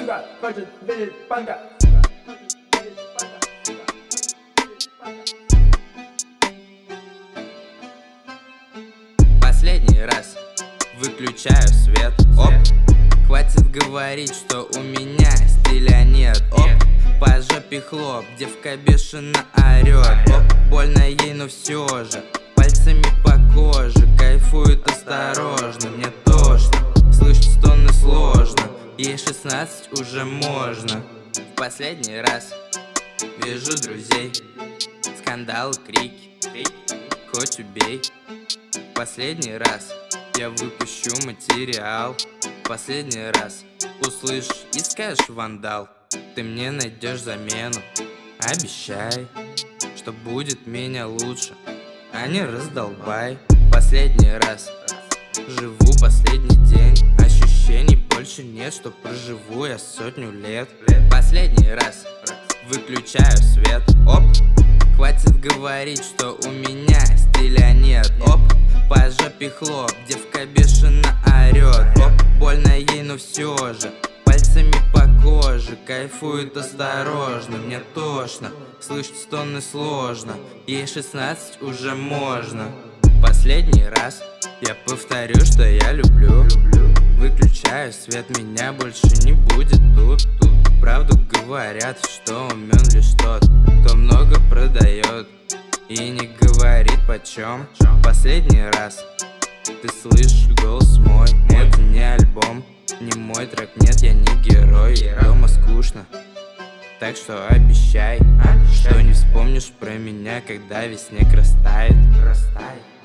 сука, хочет видеть панка. Последний раз выключаю свет, оп. Хватит говорить, что у меня стиля нет, оп. По жопе хлоп, девка бешено орёт, оп. Больно ей, но все же пальцами по коже кайфует осторожно. Мне тошно, слышать стоны сложно. Ей 16 уже можно. В последний раз вижу друзей, скандалы, крики, хоть убей. Последний раз я выпущу материал. Последний раз услышишь и скажешь: вандал, ты мне найдешь замену. Обещай, что будет меня лучше, а не раздолбай. Последний раз живу последний день. Ощущений больше нет, что проживу я 100 лет. Последний раз выключаю свет, оп. Хватит говорить, что у меня стиля нет, оп. По жопе хлоп, девка бешено орёт, оп. Больно ей, но все же пальцами по коже кайфует осторожно. Мне тошно, слышать стоны сложно. Ей 16 уже можно. Последний раз я повторю, что я люблю. Выключаю свет, меня больше не будет тут. Правду говорят, что умен лишь тот, кто много продает и не говорит почем. Последний раз ты слышишь голос мой. Это не альбом, не мой трек, нет, я не герой. Дома скучно, так что обещай, что не вспомнишь про меня, когда весь снег растает.